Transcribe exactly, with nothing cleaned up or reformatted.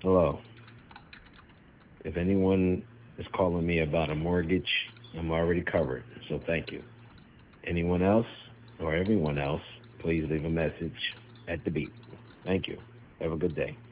Hello. If anyone is calling me about a mortgage, I'm already covered, so thank you. Anyone else or everyone else, please leave a message at the beep. Thank you. Have a good day.